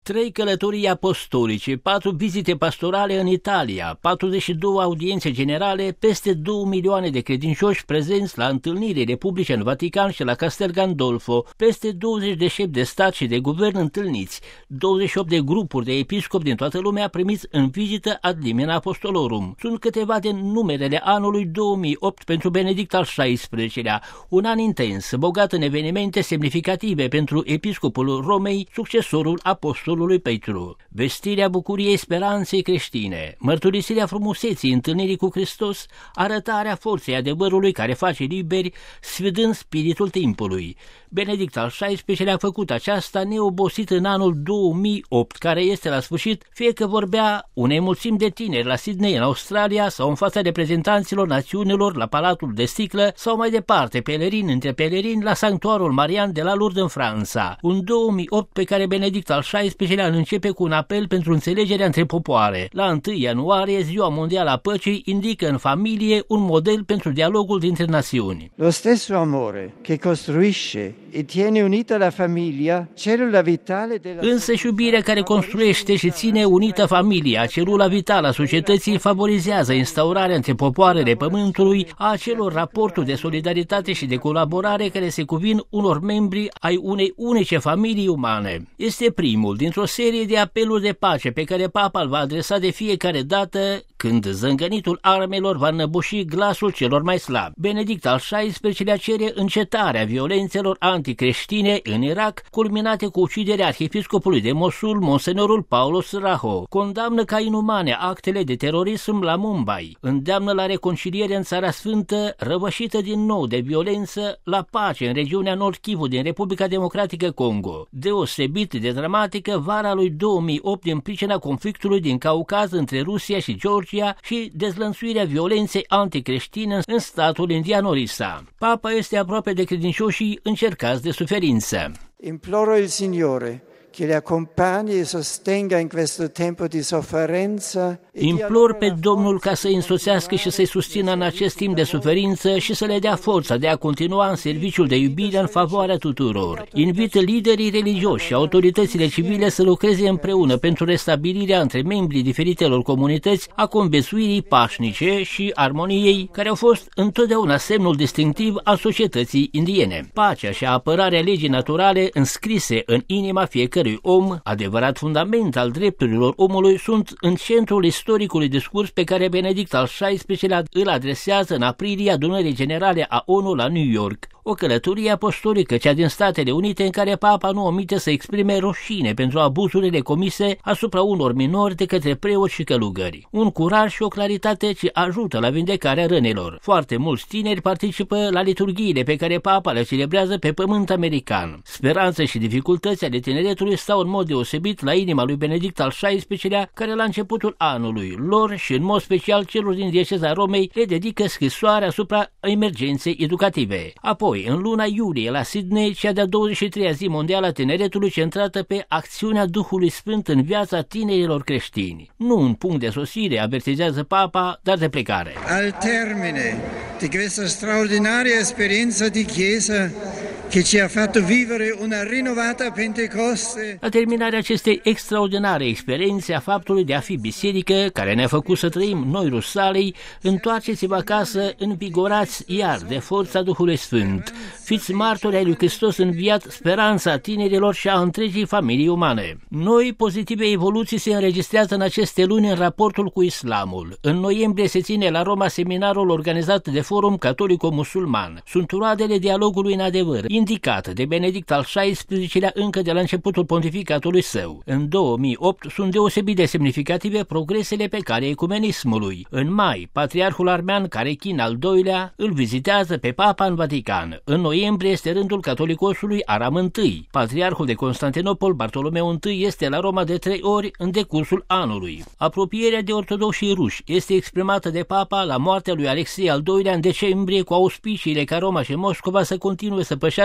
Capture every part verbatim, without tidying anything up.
trei călătorii apostolice, patru vizite pastorale în Italia, patruzeci și două audiențe generale, peste două milioane de credincioși prezenți la întâlnirile publice în Vatican și la Castel Gandolfo, peste douăzeci de șefi de stat și de guvern întâlniți, douăzeci și opt de grupuri de episcopi din toată lumea primiți în vizită ad limina apostolorum. Sunt câteva din numerele anului două mii opt pentru Benedict al șaisprezecelea, un an intens, bogat în evenimente semnificative pentru episcopul Romei, succesorul apostolului Petru. Vestirea bucuriei speranței creștine, mărturisirea frumuseții întâlnirii cu Hristos, arătarea forței adevărului care face liberi, sfidând spiritul timpului. Benedict al șaisprezecelea a făcut aceasta neobosit în anul două mii opt, care este la sfârșit, fie că vorbea unei mulțimi de tineri la Sydney, în Australia, sau în fața reprezentanților națiunilor la Palatul de Sticlă, sau mai departe, pelerini între pelerini la Sanctuarul Marian de la Lourdes în Franța. Un două mii opt pe care Benedict al șaisprezecelea îl începe cu un apel pentru înțelegerea între popoare. La întâi ianuarie, Ziua Mondială a Păcii indică în familie un model pentru dialogul dintre națiuni. Lo stesso amore che costruisce e tiene unita la famiglia, cellula vitale della... Însăși iubirea care construiește și ține unită familia, celula vitală a societății, favorizează instaurarea între popoarele pământului a acelor raporturi de solidaritate și de colaborare care se cuvin unor membri ai unei unice familii umane. Este primul dintr-o serie de apeluri de pace pe care Papa îl va adresa de fiecare dată când zângănitul armelor va înăbuși glasul celor mai slabi. Benedict al șaisprezecelea cere încetarea violențelor anticreștine în Irak, culminate cu uciderea arhiepiscopului de Mosul, monsenorul Paulos Raho. Condamnă ca inumane actele de terorism la Mumbai. Îndeamnă la reconciliere în Țara Sfântă, răvășită din nou de violență, la pace în regiunea Nord Kivu din Republica Democratică Congo. Deosebit de dramatică vara lui două mii opt din pricina conflictului din Caucaz între Rusia și Georgia și dezlănțuirea violenței anticreștine în statul indian Orissa. Papa este aproape de credincioșii încercați de suferință. Imploro il Signore che le accompagni e sostenga in questo tempo di sofferenza. Implor pe Domnul ca să-i însoțească și să-i susțină în acest timp de suferință și să le dea forța de a continua în serviciul de iubire în favoarea tuturor. Invit liderii religioși și autoritățile civile să lucreze împreună pentru restabilirea între membrii diferitelor comunități a conviețuirii pașnice și armoniei, care au fost întotdeauna semnul distinctiv al societății indiene. Pacea și apărarea legii naturale înscrise în inima fiecărui om, adevărat fundament al drepturilor omului, sunt în centrul istoricului discurs pe care Benedict al șaisprezecelea îl adresează în aprilie adunării generale a O N U la New York. O călătorie apostolică, cea din Statele Unite, în care Papa nu omite să exprime rușine pentru abuzurile comise asupra unor minori de către preoți și călugări. Un curaj și o claritate ce ajută la vindecarea rănilor. Foarte mulți tineri participă la liturghiile pe care Papa le celebrează pe pământ american. Speranța și dificultăți ale tineretului stau în mod deosebit la inima lui Benedict al șaisprezecelea, care la începutul anului lor și în mod special celor din dieceza Romei le dedică scrisoarea asupra emergenței educative. Apoi, în luna iulie la Sydney, cea de-a douăzeci și treia zi mondială a tineretului, centrată pe acțiunea Duhului Sfânt în viața tinerilor creștini. Nu un punct de sosire, avertizează Papa, dar de plecare. Al termine di questa straordinaria esperienza di Chiesa che ci ha fatto vivere una rinnovata Pentecoste. La terminarea acestei extraordinare experiențe a faptului de a fi biserică, care ne-a făcut să trăim noi Rusalei, întoarceți-vă acasă învigorați iar de forța Duhului Sfânt. Fiți martori ai lui Hristos înviat, speranța tinerilor și a întregii familii umane. Noi pozitive evoluții se înregistrează în aceste luni în raportul cu islamul. În noiembrie se ține la Roma seminarul organizat de Forum Catolico-Musulman. Sunt roadele dialogului în adevăr, indicat de Benedict al șaisprezecelea încă de la începutul pontificatului său. În două mii opt sunt deosebit de semnificative progresele pe calea ecumenismului. În mai, patriarhul armean Carechin al doilea îl vizitează pe Papa în Vatican. În noiembrie este rândul catolicosului Aram I. Patriarhul de Constantinopol Bartolomeu I este la Roma de trei ori în decursul anului. Apropierea de ortodoxii ruși este exprimată de Papa la moartea lui Alexei al doilea în decembrie, cu auspiciile ca Roma și Moscova să continue să pășească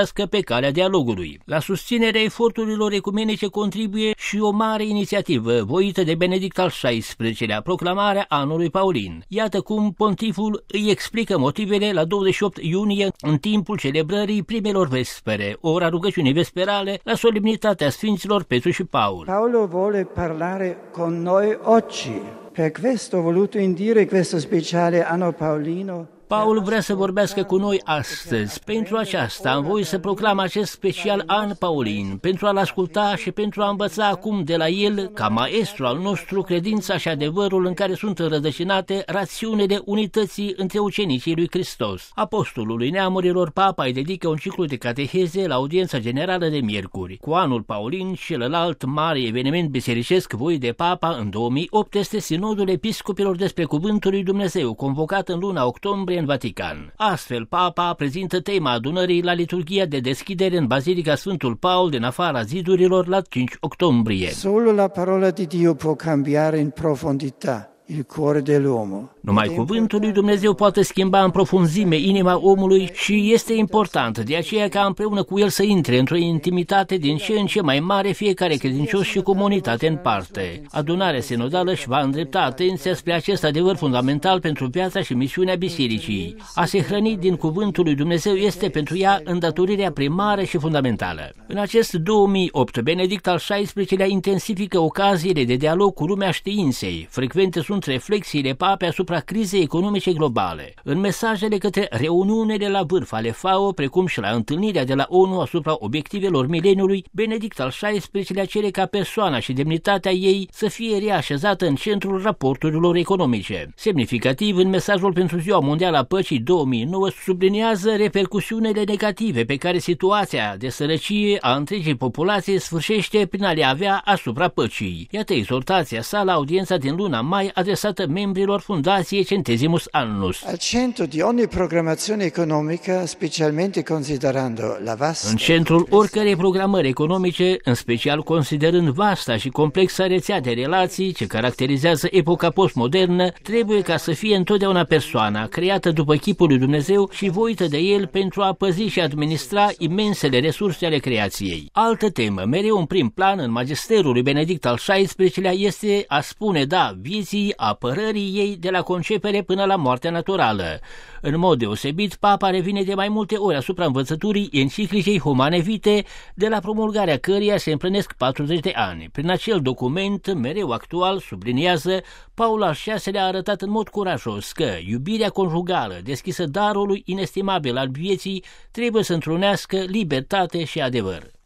bisericească pe calea dialogului. La susținerea eforturilor ecumenice contribuie și o mare inițiativă voită de Benedict al șaisprezecelea, proclamarea anului Paulin. Iată cum pontiful îi explică motivele la douăzeci și opt iunie în timpul celebrării primelor vespere, ora rugăciunii vesperale, la solemnitatea Sfinților Petru și Paul. Paolo vuole parlare con noi oggi. Per questo ho voluto indire questo speciale anno paolino. Paul vrea să vorbească cu noi astăzi. Pentru aceasta am voie să proclam acest special an paulin, pentru a-l asculta și pentru a învăța acum de la el, ca maestru al nostru, credința și adevărul în care sunt înrădăcinate rațiunile unității între ucenicii lui Hristos. Apostolului neamurilor, Papa îi dedică un ciclu de cateheze la audiența generală de miercuri. Cu anul paulin, celălalt mare eveniment bisericesc voit de Papa în două mii opt este Sinodul Episcopilor despre Cuvântul lui Dumnezeu, convocat în luna octombrie în Vatican. Astfel, Papa prezintă tema adunării la liturghia de deschidere în Bazilica Sfântul Paul din afara zidurilor la cinci octombrie. Solo la parola di Dio può cambiare in profondità il cuore dell'uomo. Numai cuvântul lui Dumnezeu poate schimba în profunzime inima omului și este important de aceea ca împreună cu el să intre într-o intimitate din ce în ce mai mare fiecare credincios și comunitate în parte. Adunarea sinodală își va îndrepta atenția spre acest adevăr fundamental pentru viața și misiunea bisericii. A se hrăni din cuvântul lui Dumnezeu este pentru ea îndatorirea primară și fundamentală. În acest două mii opt, Benedict al șaisprezecelea intensifică ocaziile de dialog cu lumea științei. Frecvente sunt reflexiile Papei asupra crizei economice globale. În mesajele către reuniunile la vârf ale F A O, precum și la întâlnirea de la ONU asupra obiectivelor mileniului, Benedict al șaisprezecelea cere ca persoana și demnitatea ei să fie reașezată în centrul raporturilor economice. Semnificativ, în mesajul pentru Ziua Mondială a Păcii două mii nouă, subliniază repercusiunile negative pe care situația de sărăcie a întregii populații sfârșește prin a le avea asupra păcii. Iată exhortația sa la audiența din luna mai adresată membrilor Fundației Centesimus Annus. Al centro di ogni programmazione economica, specialmente considerando la vasta... În centrul oricărei programări economice, în special considerând vasta și complexa rețea de relații ce caracterizează epoca postmodernă, trebuie ca să fie întotdeauna persoana, creată după chipul lui Dumnezeu și voită de El pentru a păzi și administra imensele resurse ale creației. Altă temă, mereu în prim plan în magisterul lui Benedict al șaisprezecelea, este a spune da vieții, apărării ei de la concepere până la moartea naturală. În mod deosebit, Papa revine de mai multe ori asupra învățăturii enciclicei Humane Vitae, de la promulgarea căreia se împlinesc patruzeci de ani. Prin acel document, mereu actual, subliniază, Paul al șaselea a arătat în mod curajos că iubirea conjugală, deschisă darului inestimabil al vieții, trebuie să întrunească libertate și adevăr.